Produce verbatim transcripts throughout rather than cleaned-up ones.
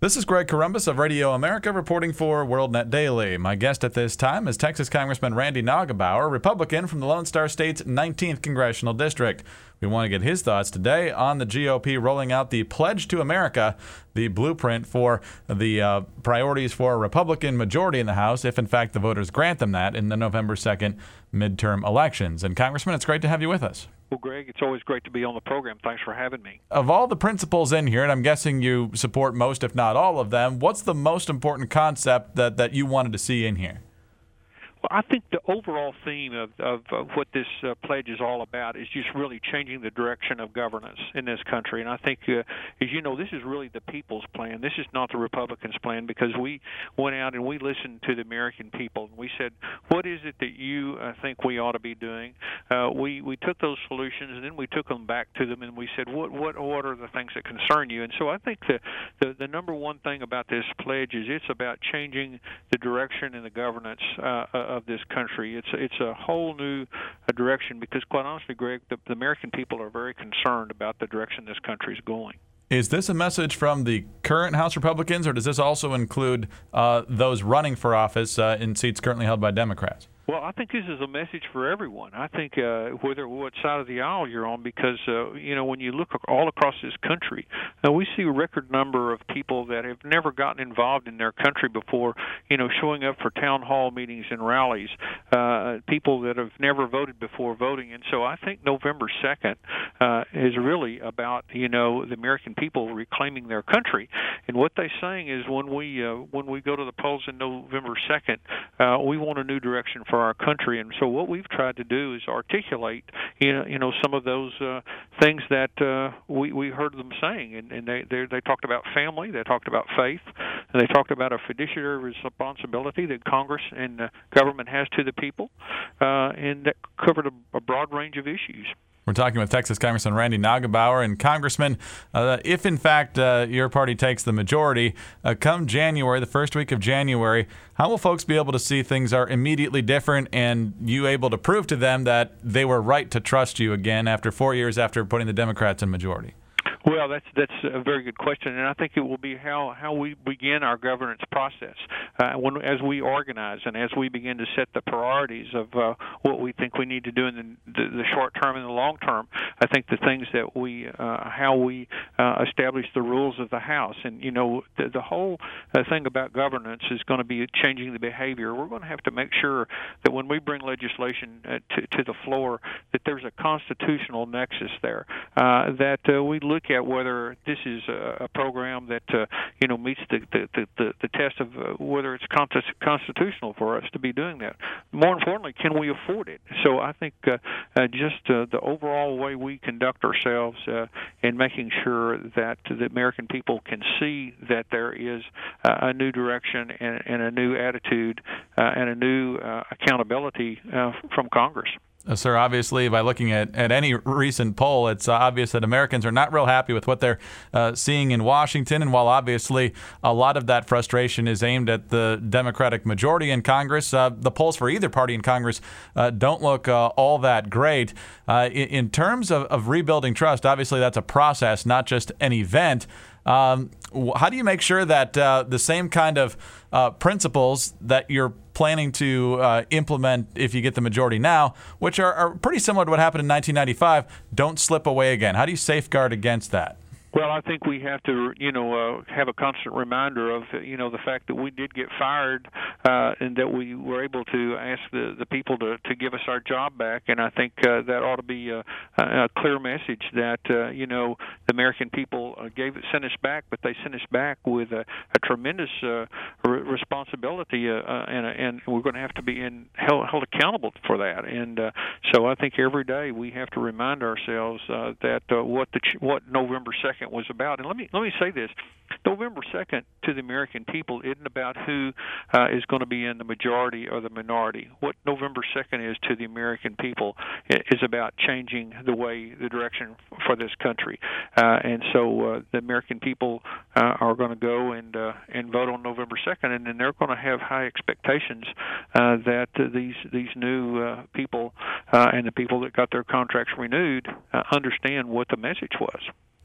This is Greg Corombos of Radio America reporting for WorldNet Daily. My guest at this time is Texas Congressman Randy Neugebauer, Republican from the Lone Star State's nineteenth Congressional District. We want to get his thoughts today on the G O P rolling out the Pledge to America, the blueprint for the uh, priorities for a Republican majority in the House, if in fact the voters grant them that in the November second midterm elections. And Congressman, it's great to have you with us. Well, Greg, it's always great to be on the program. Thanks for having me. Of all the principles in here, and I'm guessing you support most, if not all of them, what's the most important concept that, that you wanted to see in here? Well, I think the overall theme of, of, of what this uh, pledge is all about is just really changing the direction of governance in this country. And I think, uh, as you know, this is really the people's plan. This is not the Republicans' plan, because we went out and we listened to the American people. And we said, what is it that you uh, think we ought to be doing? Uh, we, we took those solutions, and then we took them back to them, and we said, what what, what are the things that concern you? And so I think the, the, the number one thing about this pledge is it's about changing the direction and the governance uh, of this country. It's it's a whole new uh, direction, because quite honestly, Greg, the, the American people are very concerned about the direction this country is going. Is this a message from the current House Republicans, or does this also include uh, those running for office uh, in seats currently held by Democrats? Well, I think this is a message for everyone. I think uh, whether what side of the aisle you're on, because uh, you know, when you look all across this country, uh, we see a record number of people that have never gotten involved in their country before, you know, showing up for town hall meetings and rallies, uh, people that have never voted before voting. And so I think November second uh, is really about, you know, the American people reclaiming their country. And what they're saying is, when we uh, when we go to the polls in November second, uh, we want a new direction for our country. And so what we've tried to do is articulate, you know, you know some of those uh, things that uh, we, we heard them saying. And, and they, they they talked about family, they talked about faith, and they talked about a fiduciary responsibility that Congress and uh, government has to the people, uh, and that covered a, a broad range of issues. We're talking with Texas Congressman Randy Neugebauer. And Congressman, uh, if in fact uh, your party takes the majority, uh, come January, the first week of January, how will folks be able to see things are immediately different, and you able to prove to them that they were right to trust you again after four years after putting the Democrats in majority? Well, that's that's a very good question, and I think it will be how, how we begin our governance process. Uh, when as we organize and as we begin to set the priorities of uh, what we think we need to do in the, the, the short term and the long term, I think the things that we, uh, how we uh, establish the rules of the House, and you know, the, the whole uh, thing about governance is going to be changing the behavior. We're going to have to make sure that when we bring legislation uh, to, to the floor, that there's a constitutional nexus there, uh, that uh, we look at whether this is a, a program that uh, you know meets the the, the, the test of uh, whether it's constitutional for us to be doing that. More importantly, can we afford it? So I think uh, uh, just uh, the overall way we conduct ourselves uh, in making sure that the American people can see that there is uh, a new direction and, and a new attitude uh, and a new uh, accountability uh, from Congress. Uh, sir, obviously, by looking at, at any recent poll, it's uh, obvious that Americans are not real happy with what they're uh, seeing in Washington. And while obviously a lot of that frustration is aimed at the Democratic majority in Congress, uh, the polls for either party in Congress uh, don't look uh, all that great. Uh, in, in terms of, of rebuilding trust, obviously that's a process, not just an event. Um, how do you make sure that uh, the same kind of uh, principles that you're planning to uh, implement if you get the majority now, which are, are pretty similar to what happened in nineteen ninety-five, don't slip away again? How do you safeguard against that? Well, I think we have to, you know, uh, have a constant reminder of, you know, the fact that we did get fired uh, and that we were able to ask the, the people to, to give us our job back. And I think uh, that ought to be a, a clear message that, uh, you know, the American people uh, gave it, sent us back, but they sent us back with a, a tremendous uh, re- responsibility, uh, uh, and, and we're going to have to be in, held, held accountable for that. And uh, so I think every day we have to remind ourselves uh, that uh, what the ch- what November second was about. And let me let me say this: November second to the American people isn't about who uh, is going to be in the majority or the minority. What November second is to the American people is about changing the way, the direction for this country. Uh, and so uh, the American people uh, are going to go and uh, and vote on November second, and then they're going to have high expectations uh, that uh, these these new uh, people uh, and the people that got their contracts renewed uh, understand what the message was.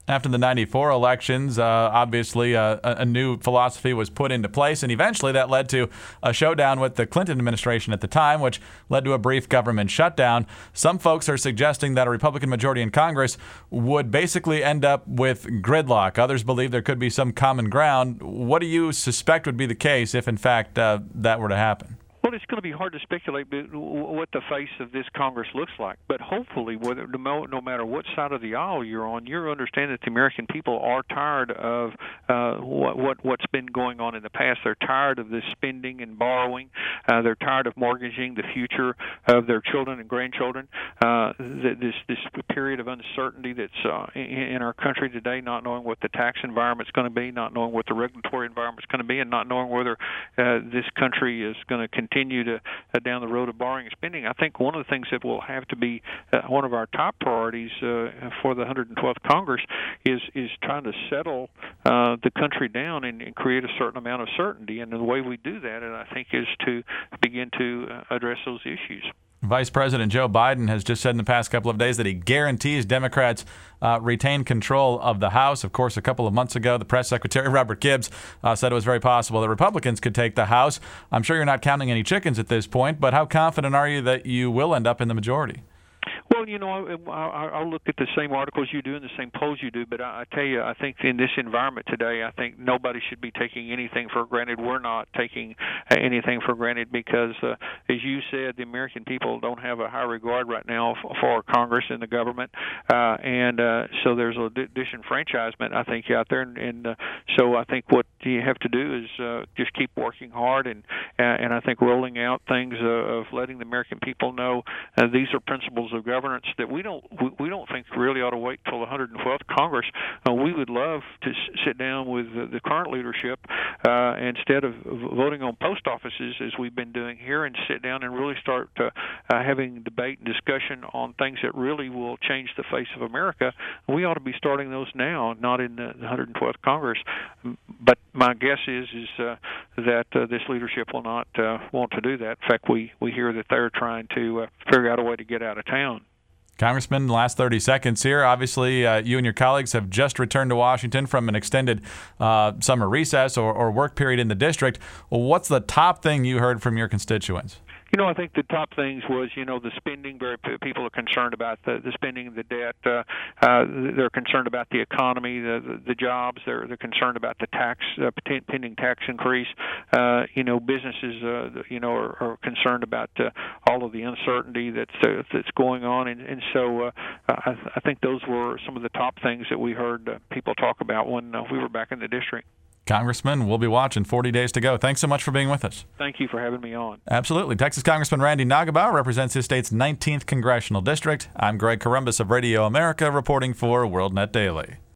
After the ninety-four elections, uh, obviously uh, a, a new philosophy was put into place, and eventually that led to a showdown with the Clinton administration at the time, which led to a brief government shutdown. Some folks are suggesting that a Republican majority in Congress would basically end up with gridlock. Others believe there could be some common ground. What do you suspect would be the case if, in fact, uh, that were to happen? Well, it's going to be hard to speculate what the face of this Congress looks like. But hopefully, whether no matter what side of the aisle you're on, you understand that the American people are tired of uh, what, what what's been going on in the past. They're tired of this spending and borrowing. Uh, they're tired of mortgaging the future of their children and grandchildren. Uh, this this period of uncertainty that's uh, in, in our country today, not knowing what the tax environment's going to be, not knowing what the regulatory environment's going to be, and not knowing whether uh, this country is going to continue continue to uh, down the road of borrowing and spending. I think one of the things that will have to be uh, one of our top priorities uh, for the one hundred twelfth Congress is is trying to settle uh, the country down and, and create a certain amount of certainty. And the way we do that, and I think, is to begin to uh, address those issues. Vice President Joe Biden has just said in the past couple of days that he guarantees Democrats uh, retain control of the House. Of course, a couple of months ago, the press secretary, Robert Gibbs, uh, said it was very possible that Republicans could take the House. I'm sure you're not counting any chickens at this point, but how confident are you that you will end up in the majority? Well, you know, I, I'll look at the same articles you do and the same polls you do, but I, I tell you, I think in this environment today, I think nobody should be taking anything for granted. We're not taking anything for granted because, uh, as you said, the American people don't have a high regard right now for, for Congress and the government, uh, and uh, so there's a disenfranchisement, I think, out there, and, and uh, so I think what you have to do is uh, just keep working hard, and uh, and I think rolling out things uh, of letting the American people know uh, these are principles of governance that we don't we, we don't think really ought to wait till the one hundred twelfth Congress. Uh, we would love to s- sit down with uh, the current leadership uh, instead of voting on post offices as we've been doing here, and sit down and really start uh, uh, having debate and discussion on things that really will change the face of America. We ought to be starting those now, not in the one hundred twelfth Congress. But my guess is is uh, that uh, this leadership will not uh, want to do that. In fact, we, we hear that they're trying to uh, figure out a way to get out of town. Congressman, the last thirty seconds here. Obviously, uh, you and your colleagues have just returned to Washington from an extended uh, summer recess or, or work period in the district. Well, what's the top thing you heard from your constituents? You know, I think the top things was, you know, the spending. Very people are concerned about the, the spending, the debt. Uh, uh, they're concerned about the economy, the, the, the jobs. They're they're concerned about the tax, uh, pending tax increase. Uh, you know, businesses, uh, you know, are, are concerned about uh, all of the uncertainty that's uh, that's going on, and and so uh, I, I think those were some of the top things that we heard uh, people talk about when uh, we were back in the district. Congressman, we'll be watching. forty days to go. Thanks so much for being with us. Thank you for having me on. Absolutely. Texas Congressman Randy Nagelbauer represents his state's nineteenth Congressional District. I'm Greg Corombos of Radio America reporting for WorldNet Daily.